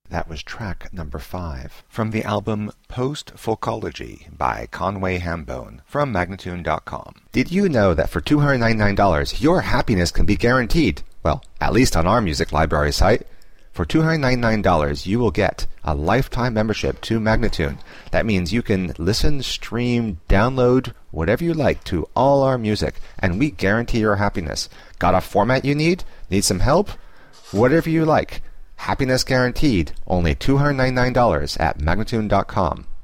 That was track number 5 from the album Post-Folkology by Conway Hambone from Magnatune.com. Did you know that for $299 your happiness can be guaranteed? Well, at least on our music library site. For $299 you will get a lifetime membership to Magnatune. That means you can listen, stream, download, whatever you like to all our music, and we guarantee your happiness. Got a format you need? Need some help? Whatever you like. Happiness guaranteed. Only $299 at Magnatune.com.